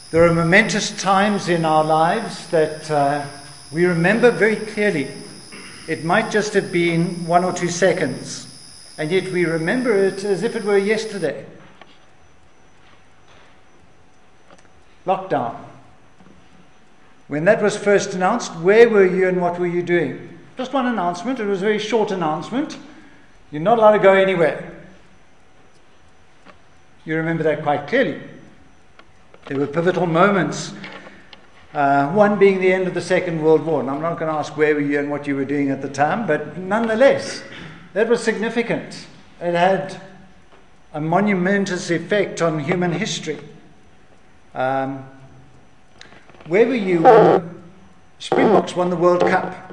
There are momentous times in our lives that we remember very clearly. It might just have been 1 or 2 seconds, and yet we remember it as if it were yesterday. Lockdown. When that was first announced, where were you and what were you doing? Just one announcement. It was a very short announcement. You're not allowed to go anywhere. You remember that quite clearly. There were pivotal moments, one being the end of the Second World War. And I'm not going to ask where were you and what you were doing at the time, but nonetheless, that was significant. It had a monumentous effect on human history. Where were you when Springboks won the World Cup?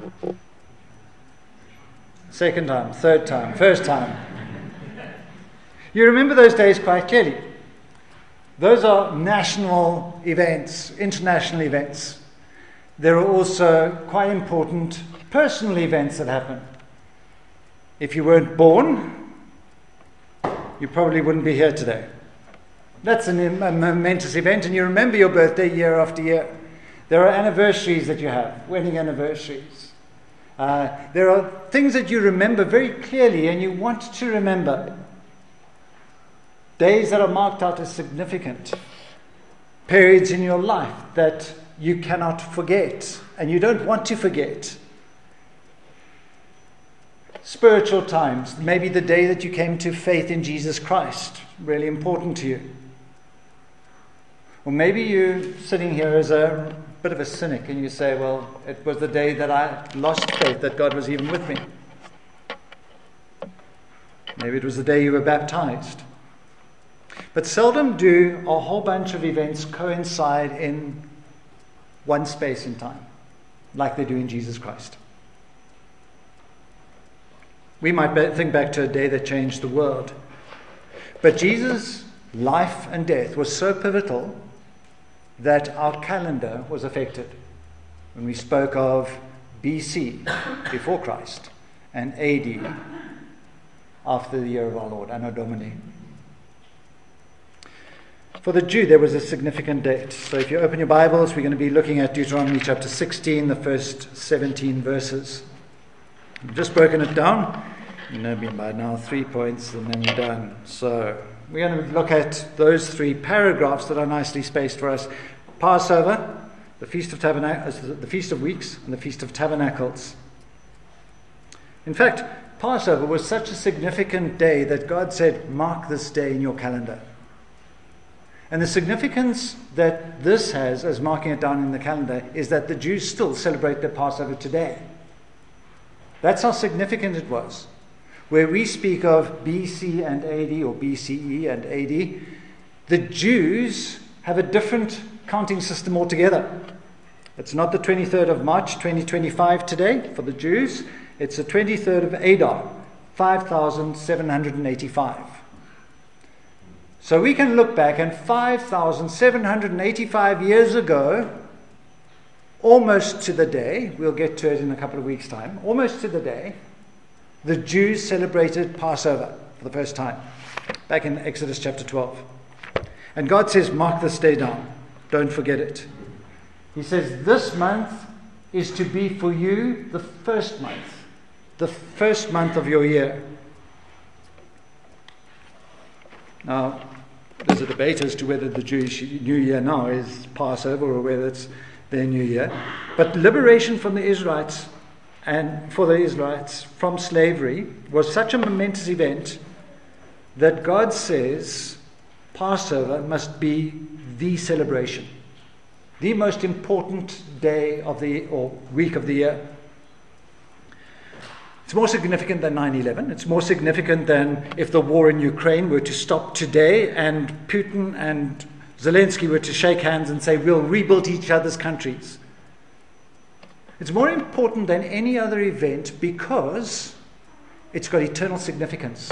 Second time, third time, first time. You remember those days quite clearly. Those are national events, international events. There are also quite important personal events that happen. If you weren't born, you probably wouldn't be here today. That's a momentous event, and you remember your birthday year after year. There are anniversaries that you have, wedding anniversaries. There are things that you remember very clearly and you want to remember. Days that are marked out as significant. Periods in your life that you cannot forget and you don't want to forget. Spiritual times. Maybe the day that you came to faith in Jesus Christ. Really important to you. Or maybe you're sitting here as a bit of a cynic and you say, well, it was the day that I lost faith that God was even with me. Maybe it was the day you were baptized. But seldom do a whole bunch of events coincide in one space in time, like they do in Jesus Christ. We might think back to a day that changed the world. But Jesus' life and death was so pivotal that our calendar was affected. When we spoke of BC, before Christ, and AD, after the year of our Lord, Anno Domini. For the Jew, there was a significant date. So if you open your Bibles, we're going to be looking at Deuteronomy chapter 16, the first 17 verses. I've just broken it down. You know me by now, 3 points, and then we're done. So we're going to look at those 3 paragraphs that are nicely spaced for us. Passover, the Feast of Weeks, and the Feast of Tabernacles. In fact, Passover was such a significant day that God said, mark this day in your calendar. And the significance that this has, as marking it down in the calendar, is that the Jews still celebrate their Passover today. That's how significant it was. Where we speak of BC and AD, or BCE and AD, the Jews have a different counting system altogether. It's not the 23rd of March 2025 today for the Jews. It's the 23rd of Adar, 5785. So we can look back, and 5,785 years ago, almost to the day, we'll get to it in a couple of weeks' time, almost to the day, the Jews celebrated Passover for the first time, back in Exodus chapter 12. And God says, mark this day down. Don't forget it. He says, this month is to be for you the first month of your year. Now, there's a debate as to whether the Jewish New Year now is Passover or whether it's their New Year. But liberation from the Israelites and for the Israelites from slavery was such a momentous event that God says Passover must be the celebration, the most important day of the or week of the year. It's more significant than 9/11. It's more significant than if the war in Ukraine were to stop today and Putin and Zelensky were to shake hands and say, we'll rebuild each other's countries. It's more important than any other event because it's got eternal significance.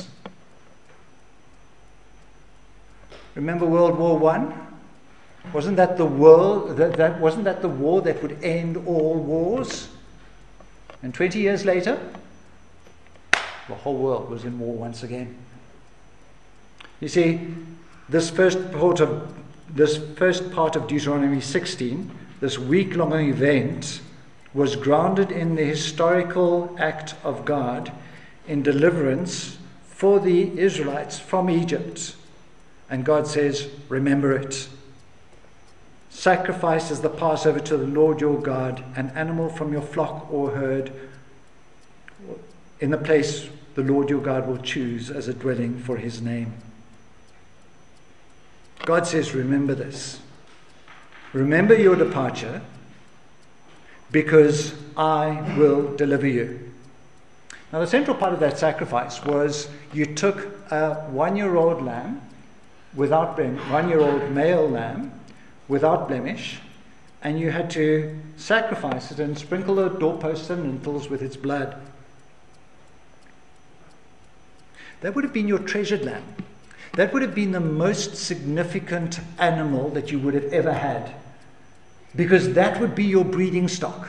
Remember World War I? Wasn't that the war that would end all wars? And 20 years later, the whole world was in war once again. You see, this first report of this first part of Deuteronomy 16, this week-long event, was grounded in the historical act of God in deliverance for the Israelites from Egypt. And God says, remember it. Sacrifice as the Passover to the Lord your God an animal from your flock or herd in the place the Lord your God will choose as a dwelling for his name. God says, remember this. Remember your departure, because I will deliver you. Now, the central part of that sacrifice was you took a 1-year-old lamb without blemish, 1-year-old male lamb without blemish, and you had to sacrifice it and sprinkle the doorposts and lintels with its blood. That would have been your treasured lamb. That would have been the most significant animal that you would have ever had, because that would be your breeding stock.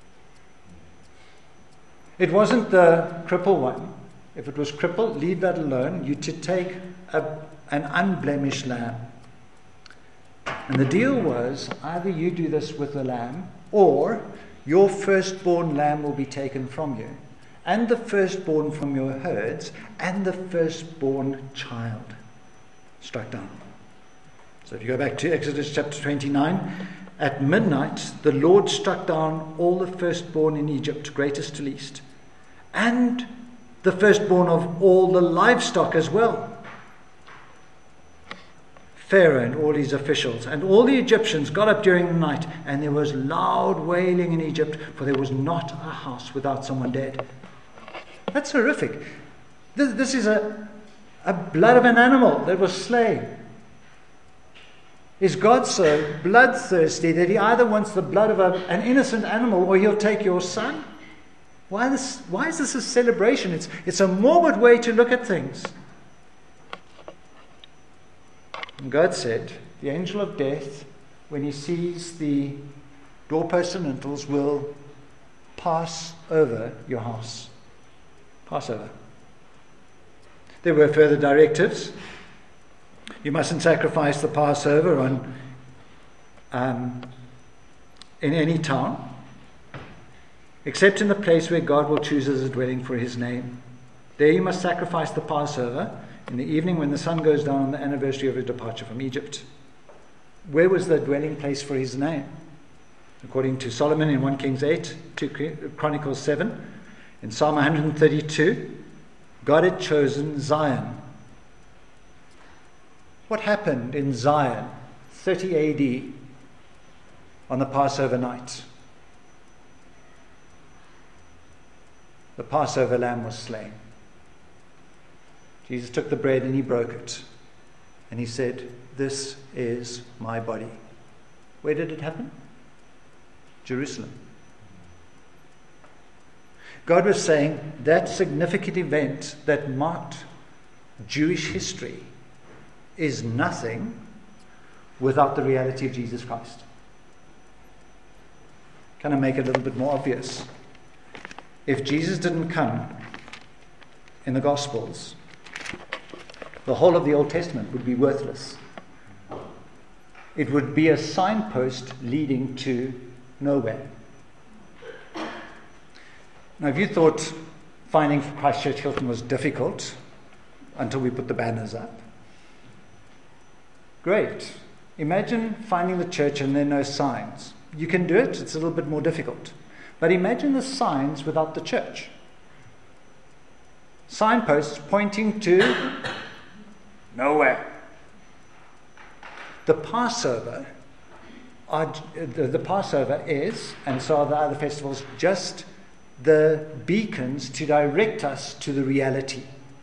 It wasn't the cripple one. If it was crippled, leave that alone. You to take an unblemished lamb. And the deal was, either you do this with the lamb, or your firstborn lamb will be taken from you, and the firstborn from your herds, and the firstborn child struck down. So if you go back to Exodus chapter 29, at midnight the Lord struck down all the firstborn in Egypt, greatest to least, and the firstborn of all the livestock as well. Pharaoh and all his officials and all the Egyptians got up during the night, and there was loud wailing in Egypt, for there was not a house without someone dead. That's horrific. This is a blood of an animal that was slain. Is God so bloodthirsty that he either wants the blood of an innocent animal, or he'll take your son? Why is this a celebration? It's a morbid way to look at things. And God said, the angel of death, when he sees the doorposts and lintels, will pass over your house. Passover. There were further directives. You mustn't sacrifice the Passover in any town, except in the place where God will choose as a dwelling for his name. There you must sacrifice the Passover in the evening when the sun goes down on the anniversary of his departure from Egypt. Where was the dwelling place for his name? According to Solomon in 1 Kings 8, 2 Chronicles 7, in Psalm 132, God had chosen Zion. What happened in Zion 30 AD on the Passover night? The Passover lamb was slain. Jesus took the bread and he broke it. And he said, this is my body. Where did it happen? Jerusalem. God was saying that significant event that marked Jewish history is nothing without the reality of Jesus Christ. Kind of make it a little bit more obvious. If Jesus didn't come in the Gospels, the whole of the Old Testament would be worthless. It would be a signpost leading to nowhere. Now, if you thought finding Christchurch Hilton was difficult until we put the banners up, great. Imagine finding the church and there are no signs. You can do it, it's a little bit more difficult. But imagine the signs without the church. Signposts pointing to nowhere. The Passover is, and so are the other festivals, just the beacons to direct us to the reality.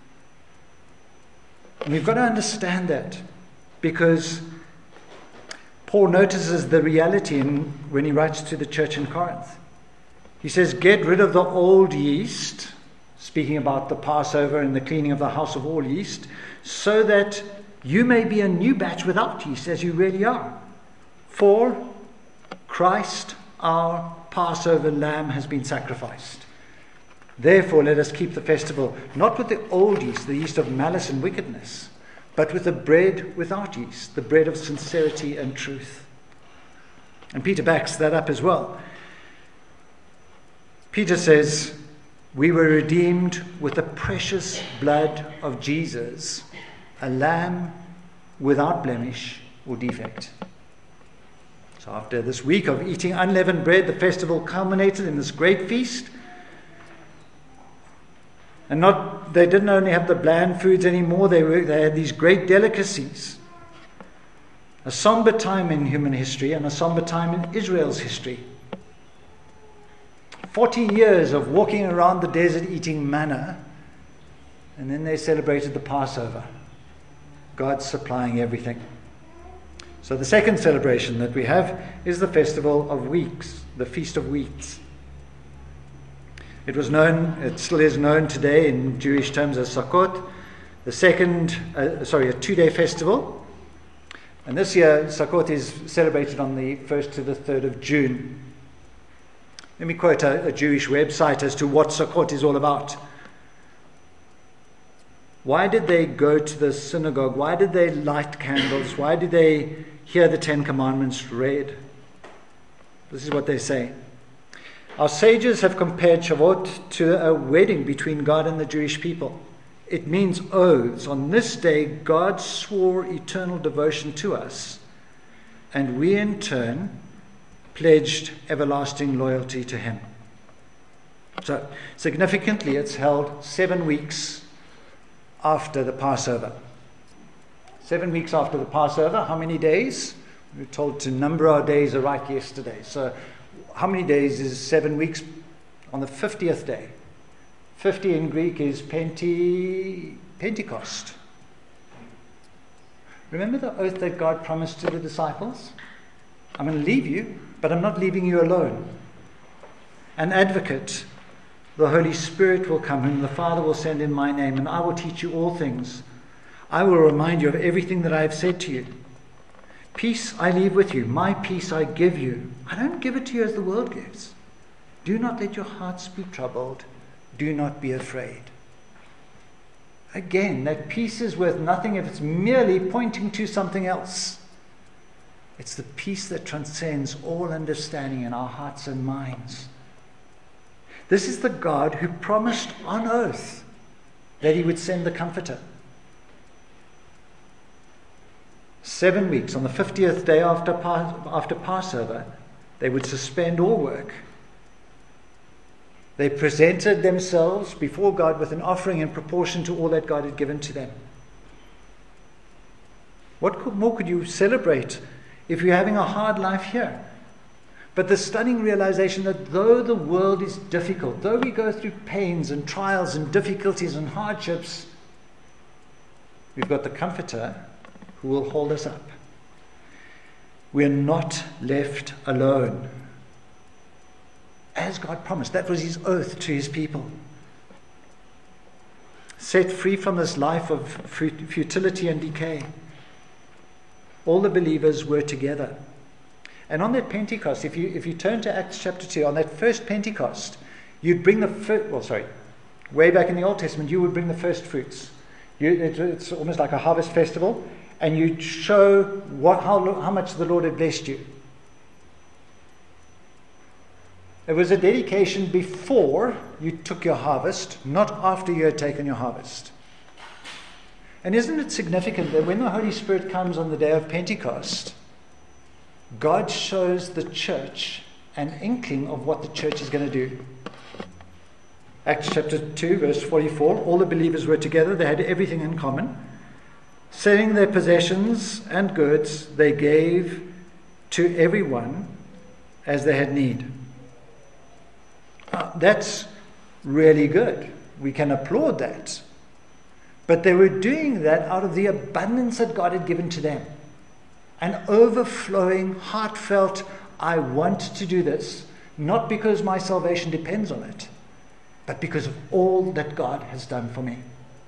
And we've got to understand that, because Paul notices the reality when he writes to the church in Corinth. He says, get rid of the old yeast, speaking about the Passover and the cleaning of the house of all yeast, so that you may be a new batch without yeast, as you really are. For Christ, our Passover lamb, has been sacrificed. Therefore, let us keep the festival, not with the old yeast, the yeast of malice and wickedness, but with the bread without yeast, the bread of sincerity and truth. And Peter backs that up as well. Peter says, we were redeemed with the precious blood of Jesus, a lamb without blemish or defect. So after this week of eating unleavened bread, the festival culminated in this great feast. And they didn't only have the bland foods anymore, they had these great delicacies. A somber time in human history and a somber time in Israel's history. 40 years of walking around the desert eating manna, and then they celebrated the Passover. God supplying everything. So the second celebration that we have is the Festival of Weeks, the Feast of Weeks. It still is known today in Jewish terms as Sukkot, a 2-day festival. And this year, Sukkot is celebrated on the 1st to the 3rd of June. Let me quote a Jewish website as to what Sukkot is all about. Why did they go to the synagogue? Why did they light candles? Why did they hear the 10 Commandments read? This is what they say. Our sages have compared Shavuot to a wedding between God and the Jewish people. It means oaths. On this day, God swore eternal devotion to us, and we in turn pledged everlasting loyalty to him. So, significantly, it's held 7 weeks after the Passover. 7 weeks after the Passover, how many days? We were told to number our days aright yesterday. So, how many days is 7 weeks? On the 50th day. 50 in Greek is Pentecost. Remember the oath that God promised to the disciples? I'm going to leave you, but I'm not leaving you alone. An advocate, the Holy Spirit, will come, whom the Father will send in my name, and I will teach you all things. I will remind you of everything that I have said to you. Peace I leave with you, my peace I give you. I don't give it to you as the world gives. Do not let your hearts be troubled. Do not be afraid. Again, that peace is worth nothing if it's merely pointing to something else. It's the peace that transcends all understanding in our hearts and minds. This is the God who promised on oath that he would send the Comforter. 7 weeks, on the 50th day after Passover, they would suspend all work. They presented themselves before God with an offering in proportion to all that God had given to them. What more could you celebrate if you're having a hard life here? But the stunning realization that though the world is difficult, though we go through pains and trials and difficulties and hardships, we've got the Comforter who will hold us up. We're not left alone. As God promised, that was his oath to his people. Set free from this life of futility and decay. All the believers were together. And on that Pentecost, if you turn to Acts chapter 2, on that first Pentecost, you'd bring way back in the Old Testament, you would bring the first fruits. It's almost like a harvest festival, and you'd show how much the Lord had blessed you. It was a dedication before you took your harvest, not after you had taken your harvest. And isn't it significant that when the Holy Spirit comes on the day of Pentecost, God shows the church an inkling of what the church is going to do? Acts chapter 2, verse 44, all the believers were together, they had everything in common. Selling their possessions and goods, they gave to everyone as they had need. That's really good. We can applaud that. But they were doing that out of the abundance that God had given to them. An overflowing, heartfelt, I want to do this, not because my salvation depends on it, but because of all that God has done for me.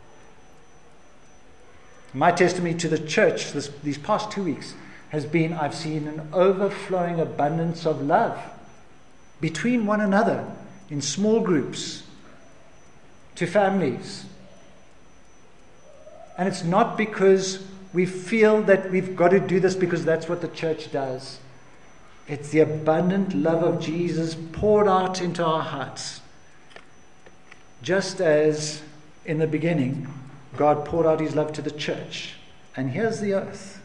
My testimony to the church these past 2 weeks has been I've seen an overflowing abundance of love between one another in small groups, to families, And it's not because we feel that we've got to do this because that's what the church does. It's the abundant love of Jesus poured out into our hearts. Just as in the beginning, God poured out his love to the church. And here's the oath.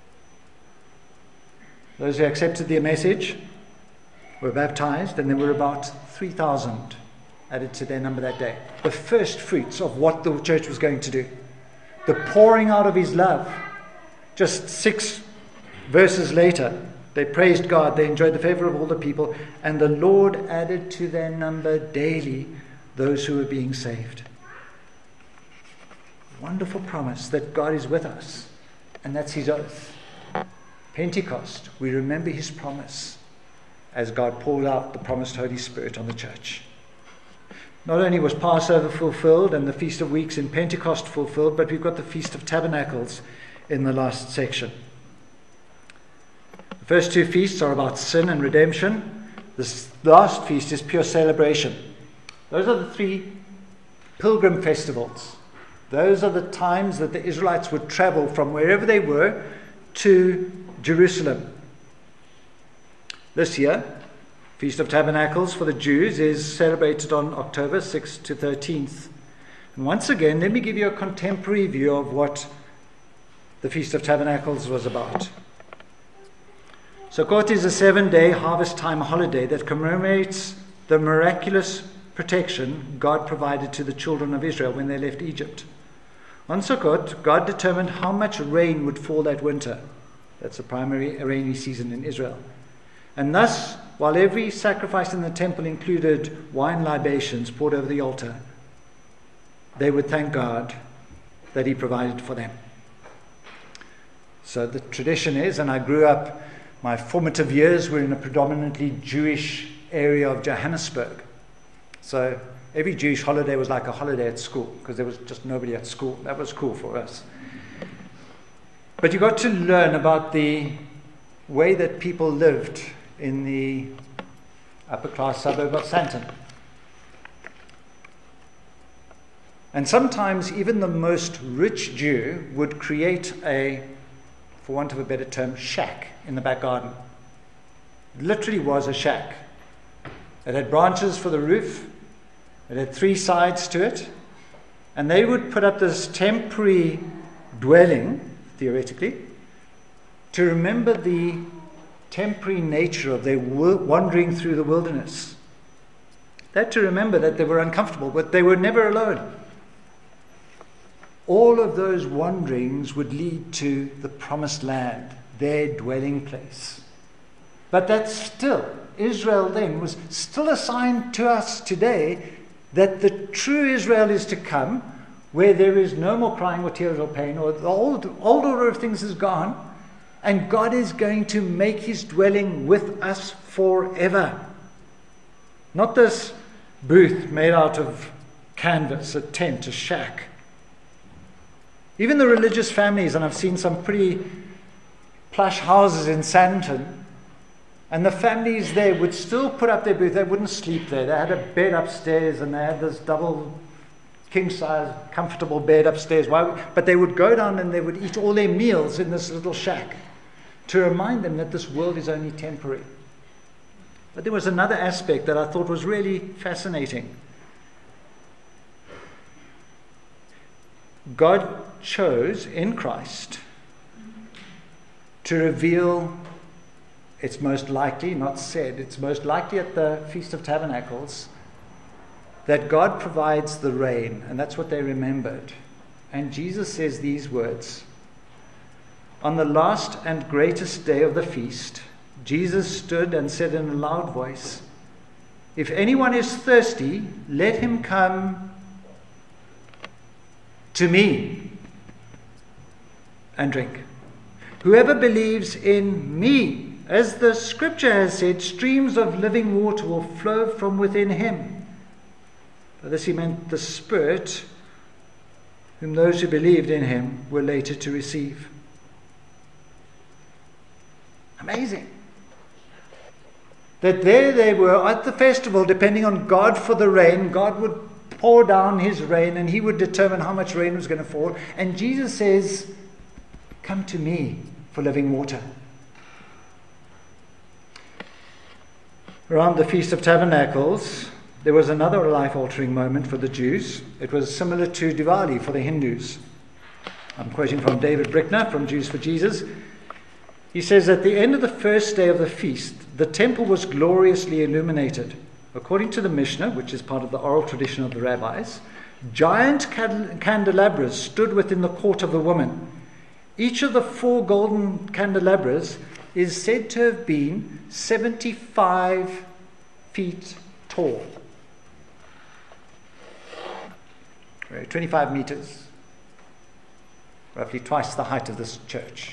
Those who accepted the message were baptized, and there were about 3,000 added to their number that day. The first fruits of what the church was going to do. The pouring out of his love. Just 6 verses later, they praised God, they enjoyed the favor of all the people, and the Lord added to their number daily those who were being saved. Wonderful promise that God is with us, and that's his oath. Pentecost, we remember his promise as God poured out the promised Holy Spirit on the church. Not only was Passover fulfilled and the Feast of Weeks in Pentecost fulfilled, but we've got the Feast of Tabernacles in the last section. The first 2 feasts are about sin and redemption. This last feast is pure celebration. Those are the 3 pilgrim festivals. Those are the times that the Israelites would travel from wherever they were to Jerusalem. This year, Feast of Tabernacles for the Jews is celebrated on October 6th to 13th. And once again, let me give you a contemporary view of what the Feast of Tabernacles was about. Sukkot is a 7-day harvest time holiday that commemorates the miraculous protection God provided to the children of Israel when they left Egypt. On Sukkot, God determined how much rain would fall that winter. That's the primary rainy season in Israel. And thus, while every sacrifice in the temple included wine libations poured over the altar, they would thank God that he provided for them. So the tradition is, and I grew up, my formative years were in a predominantly Jewish area of Johannesburg. So every Jewish holiday was like a holiday at school because there was just nobody at school. That was cool for us. But you got to learn about the way that people lived in the upper class suburb of Sandton. And sometimes even the most rich Jew would create a, for want of a better term, shack in the back garden. It literally was a shack. It had branches for the roof. It had 3 sides to it. And they would put up this temporary dwelling, theoretically, to remember the temporary nature of their wandering through the wilderness. They had to remember that they were uncomfortable, but they were never alone. All of those wanderings would lead to the promised land, their dwelling place. But that's still, Israel then was still assigned to us today that the true Israel is to come, where there is no more crying or tears or pain, or the old order of things is gone, and God is going to make his dwelling with us forever. Not this booth made out of canvas, a tent, a shack. Even the religious families, and I've seen some pretty plush houses in Sandton, and the families there would still put up their booth. They wouldn't sleep there. They had a bed upstairs, and they had this double king-size comfortable bed upstairs. But they would go down and they would eat all their meals in this little shack to remind them that this world is only temporary. But there was another aspect that I thought was really fascinating. God chose in Christ to reveal, it's most likely, not said, it's most likely at the Feast of Tabernacles, that God provides the rain, and that's what they remembered. And Jesus says these words, "On the last and greatest day of the feast, Jesus stood and said in a loud voice, 'If anyone is thirsty, let him come to me and drink. Whoever believes in me, as the scripture has said, streams of living water will flow from within him.' By this he meant the Spirit, whom those who believed in him were later to receive." Amazing. That there they were at the festival, depending on God for the rain. God would pour down his rain, and he would determine how much rain was going to fall. And Jesus says, come to me for living water. Around the Feast of Tabernacles, there was another life-altering moment for the Jews. It was similar to Diwali for the Hindus. I'm quoting from David Brickner from Jews for Jesus. He says, at the end of the first day of the feast, the temple was gloriously illuminated. According to the Mishnah, which is part of the oral tradition of the rabbis, giant candelabras stood within the court of the woman. Each of the 4 golden candelabras is said to have been 75 feet tall. 25 meters. Roughly twice the height of this church.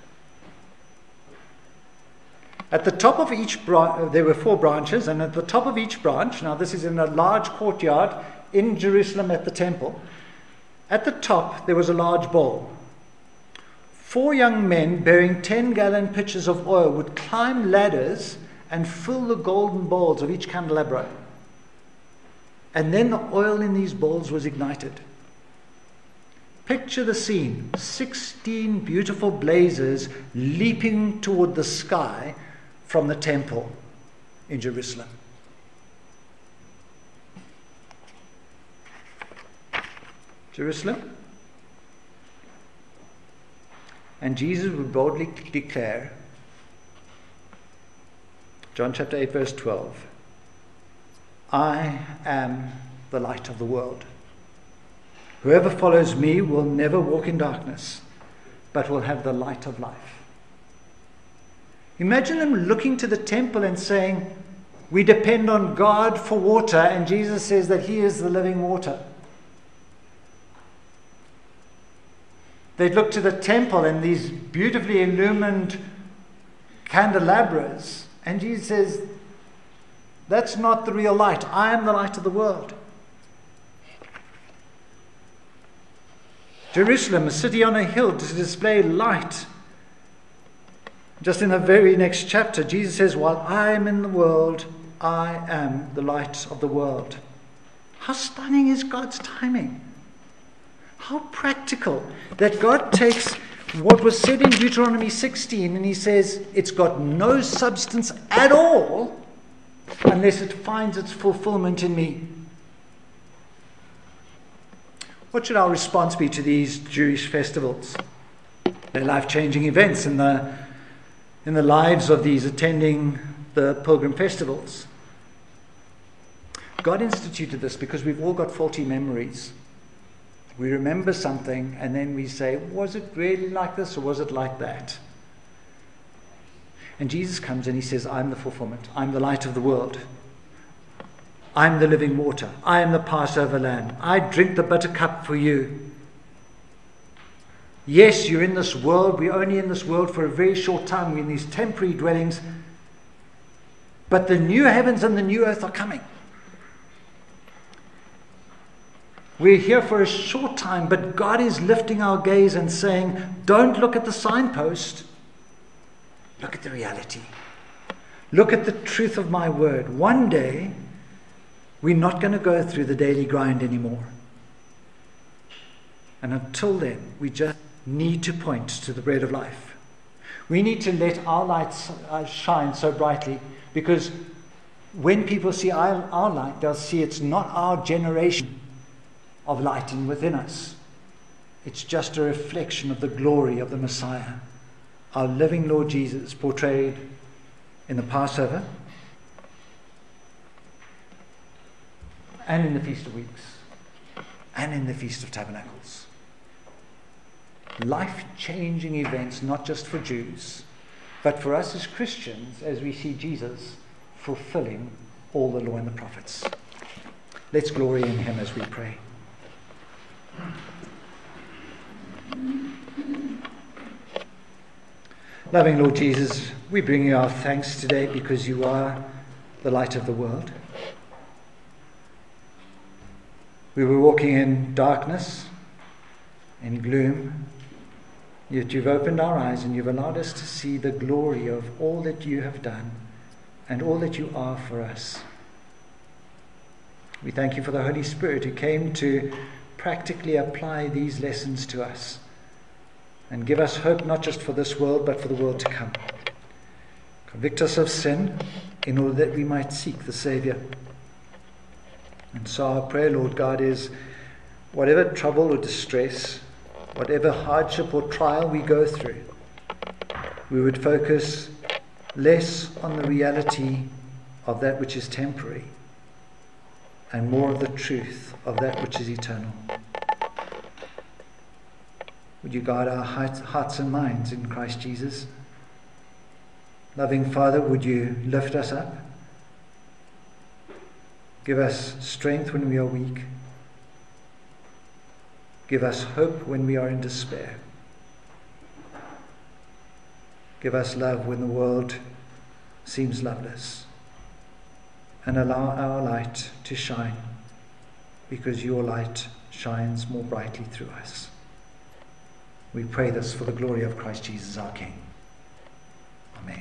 At the top of each branch, there were 4 branches, and at the top of each branch, now this is in a large courtyard in Jerusalem at the temple, at the top there was a large bowl. 4 young men bearing 10-gallon pitchers of oil would climb ladders and fill the golden bowls of each candelabra. And then the oil in these bowls was ignited. Picture the scene. 16 beautiful blazes leaping toward the sky from the temple in Jerusalem. Jerusalem. And Jesus would boldly declare, John chapter 8, verse 12, I am the light of the world. Whoever follows me will never walk in darkness, but will have the light of life. Imagine them looking to the temple and saying, we depend on God for water, and Jesus says that he is the living water. They'd look to the temple and these beautifully illumined candelabras, and Jesus says, that's not the real light. I am the light of the world. Jerusalem, a city on a hill to display light. Just in the very next chapter, Jesus says, while I am in the world, I am the light of the world. How stunning is God's timing? How practical that God takes what was said in Deuteronomy 16 and he says, it's got no substance at all unless it finds its fulfillment in me. What should our response be to these Jewish festivals? They're life-changing events in the lives of these attending the pilgrim festivals. God instituted this because we've all got faulty memories. We remember something and then we say, was it really like this or was it like that? And Jesus comes and he says, I'm the fulfillment. I'm the light of the world. I'm the living water. I am the Passover lamb. I drink the bitter cup for you. Yes, you're in this world. We're only in this world for a very short time. We're in these temporary dwellings. But the new heavens and the new earth are coming. We're here for a short time, but God is lifting our gaze and saying, don't look at the signpost. Look at the reality. Look at the truth of my word. One day, we're not going to go through the daily grind anymore. And until then, we just need to point to the bread of life. We need to let our light shine so brightly, because when people see our light, they'll see it's not our generation of lighting within us. It's just a reflection of the glory of the Messiah, our living Lord Jesus, portrayed in the Passover and in the Feast of Weeks and in the Feast of Tabernacles. Life-changing events, not just for Jews, but for us as Christians, as we see Jesus fulfilling all the law and the prophets. Let's glory in him as we pray. Loving Lord Jesus, we bring you our thanks today because you are the light of the world. We were walking in darkness, in gloom, yet you've opened our eyes and you've allowed us to see the glory of all that you have done and all that you are for us. We thank you for the Holy Spirit who came to practically apply these lessons to us and give us hope not just for this world but for the world to come. Convict us of sin in order that we might seek the Saviour. And so our prayer, Lord God, is whatever trouble or distress, whatever hardship or trial we go through, we would focus less on the reality of that which is temporary and more of the truth of that which is eternal. Would you guide our hearts and minds in Christ Jesus? Loving Father, would you lift us up? Give us strength when we are weak. Give us hope when we are in despair. Give us love when the world seems loveless. And allow our light to shine, because your light shines more brightly through us. We pray this for the glory of Christ Jesus our King.